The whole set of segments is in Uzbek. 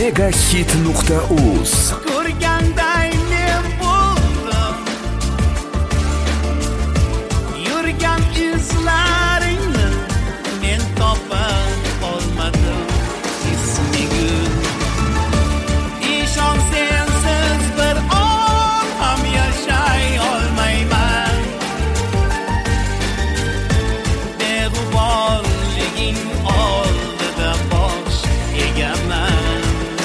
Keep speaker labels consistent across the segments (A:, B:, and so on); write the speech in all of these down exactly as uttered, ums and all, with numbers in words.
A: Megahit nuqta uz.
B: Ko'rganday men bo'ldim, yurgan izlaringni men topa olmadim. Ismigul, ishon sensiz bir on ham yashay olmayman. Beg'uborliging oldida bosh egaman.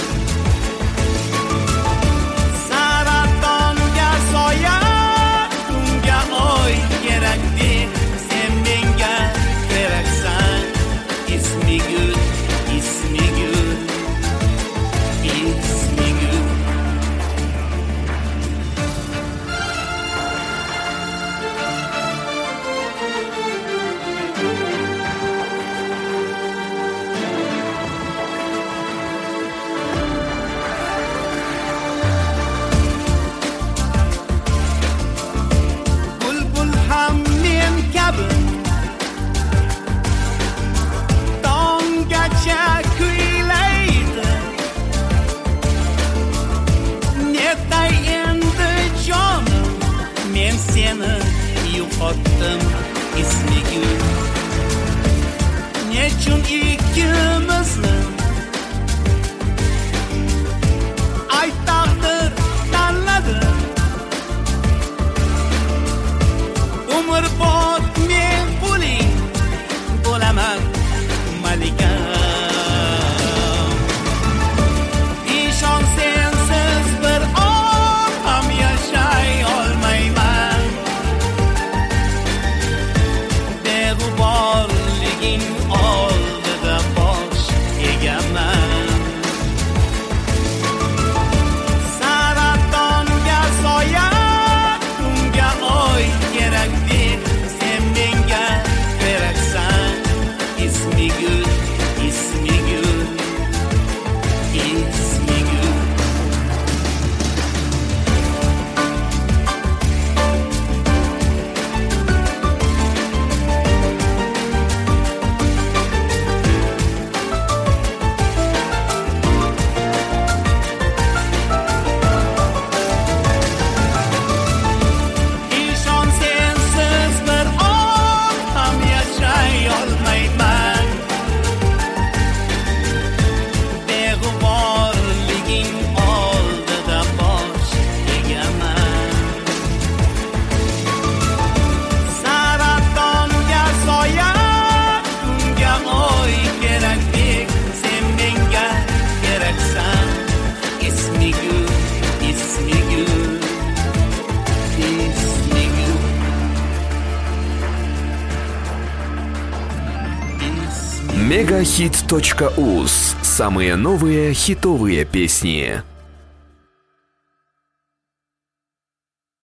B: Saratonga soya, tunga oy kerakdi, sen menga keraksan. Ismigul, ismigul, ismigul. Bulbul ham men kabi tonggacha kuylaydi. Netay endi jonim, men seni yo'qotdim. Ismigul, nechun ikkimizni ay taqdir tanladi. Umrbod men puling bo'laman malikam. Ishon sensiz bir on ham yashay olmayman. Beg'uborliging oldida bosh egaman. Saratonga soya, tunga oy kerakdi, sen menga keraksan. Ismigul, ismigul, ismigul. Ishon sensiz bir on ham yashay olmayman. Beg'uborliging oldida bosh egaman. Saratonga soya, tunga oy kerakdek, sen menga keraksan. Ismigul, ismigul, ismigul, ismigul.
A: Megahit точка уз. Самые новые хитовые песни.